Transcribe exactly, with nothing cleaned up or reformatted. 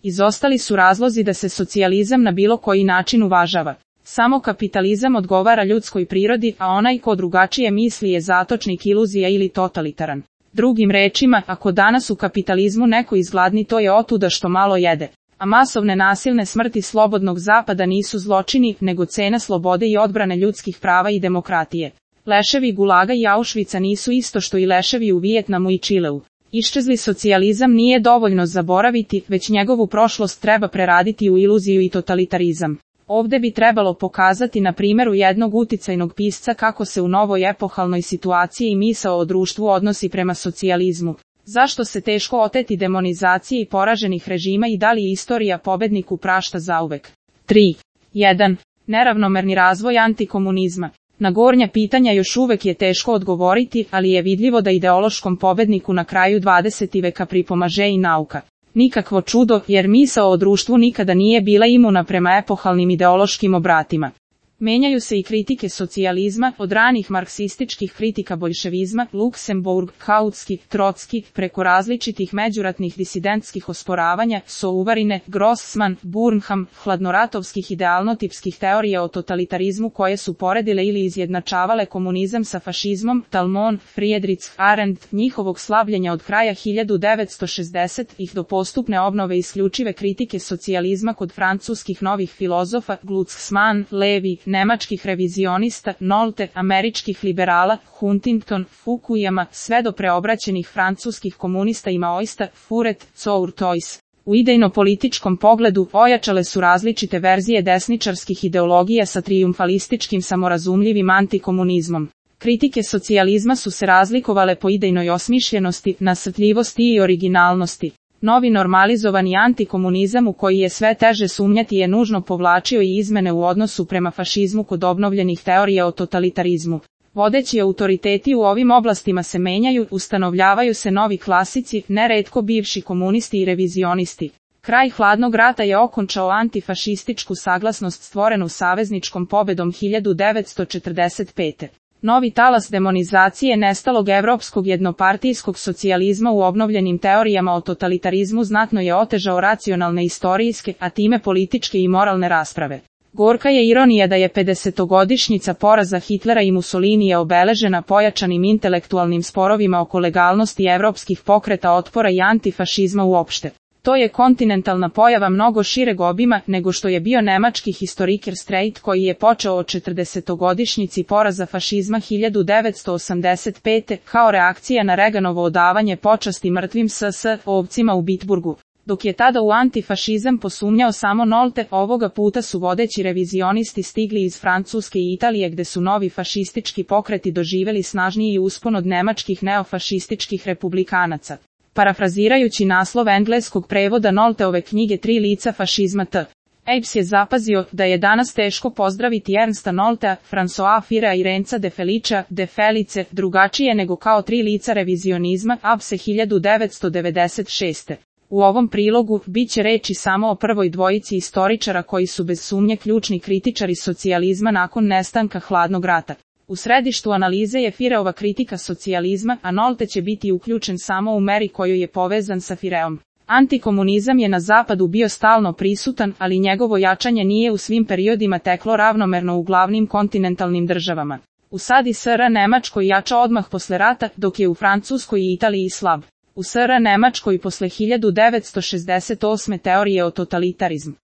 Izostali su razlozi da se socijalizam na bilo koji način uvažava. Samo kapitalizam odgovara ljudskoj prirodi, a onaj ko drugačije misli je zatočnik iluzija ili totalitaran. Drugim rečima, ako danas u kapitalizmu neko izgladni, to je otuda što malo jede. A masovne nasilne smrti slobodnog zapada nisu zločini, nego cena slobode i odbrane ljudskih prava i demokratije. Leševi Gulaga i Auschwitza nisu isto što i leševi u Vijetnamu i Čileu. Iščezli socijalizam nije dovoljno zaboraviti, već njegovu prošlost treba preraditi u iluziju i totalitarizam. Ovde bi trebalo pokazati na primjeru jednog uticajnog pisca kako se u novoj epohalnoj situaciji i misao o društvu odnosi prema socijalizmu. Zašto se teško oteti demonizaciji poraženih režima i da li istorija pobedniku prašta zauvek? tri. jedan. Neravnomerni razvoj antikomunizma. Na gornja pitanja još uvek je teško odgovoriti, ali je vidljivo da ideološkom pobedniku na kraju dvadesetog veka pripomaže i nauka. Nikakvo čudo, jer misao o društvu nikada nije bila imuna prema epohalnim ideološkim obratima. Menjaju se i kritike socijalizma, od ranih marksističkih kritika boljševizma, Luksemburg, Kautski, Trotski, preko različitih međuratnih disidentskih osporavanja, Souvarine, Grossman, Burnham, hladnoratovskih idealnotipskih teorija o totalitarizmu koje su poredile ili izjednačavale komunizam sa fašizmom, Talmon, Friedrich Arendt, njihovog slavljenja od kraja hiljadu devetsto šezdesetih do postupne obnove isključive kritike socijalizma kod francuskih novih filozofa, Glucksmann, Levi, nemačkih revizionista, Nolte, američkih liberala, Huntington, Fukuyama, sve do preobraćenih francuskih komunista i maoista, Furet, Courtois. U idejno-političkom pogledu ojačale su različite verzije desničarskih ideologija sa trijumfalističkim samorazumljivim antikomunizmom. Kritike socijalizma su se razlikovale po idejnoj osmišljenosti, nasrtljivosti i originalnosti. Novi normalizovani antikomunizam u koji je sve teže sumnjati je nužno povlačio i izmene u odnosu prema fašizmu kod obnovljenih teorija o totalitarizmu. Vodeći autoriteti u ovim oblastima se menjaju, ustanovljavaju se novi klasici, neretko bivši komunisti i revizionisti. Kraj hladnog rata je okončao antifašističku saglasnost stvorenu savezničkom pobedom hiljadu devetsto četrdeset pete. Novi talas demonizacije nestalog evropskog jednopartijskog socijalizma u obnovljenim teorijama o totalitarizmu znatno je otežao racionalne istorijske, a time političke i moralne rasprave. Gorka je ironija da je pedesetogodišnjica poraza Hitlera i Mussolinija obeležena pojačanim intelektualnim sporovima oko legalnosti evropskih pokreta otpora i antifašizma uopšte. To je kontinentalna pojava mnogo šireg obima nego što je bio nemački historiker Streit koji je počeo o četrdesetogodišnjici poraza fašizma hiljadu devetsto osamdeset pete kao reakcija na Reaganovo odavanje počasti mrtvim S S ovcima u Bitburgu. Dok je tada u antifašizam posumnjao samo Nolte, ovoga puta su vodeći revizionisti stigli iz Francuske i Italije gde su novi fašistički pokreti doživjeli snažniji uspon od nemačkih neofašističkih republikanaca. Parafrazirajući naslov engleskog prevoda Nolteove knjige Tri lica fašizma T. Apes je zapazio da je danas teško pozdraviti Ernsta Noltea, François Firea i Renza de Felicia, de Felice, drugačije nego kao tri lica revizionizma, Apse hiljadu devetsto devedeset šeste. U ovom prilogu bit će reči samo o prvoj dvojici istoričara koji su bez sumnje ključni kritičari socijalizma nakon nestanka hladnog rata. U središtu analize je Fireova kritika socijalizma, a Nolte će biti uključen samo u meri koju je povezan sa Fireom. Antikomunizam je na zapadu bio stalno prisutan, ali njegovo jačanje nije u svim periodima teklo ravnomerno u glavnim kontinentalnim državama. U S A D i S R Nemačkoj jača odmah posle rata, dok je u Francuskoj i Italiji slab. U S R Nemačkoj posle hiljadu devetsto šezdeset osme teorije o totalitarizmu.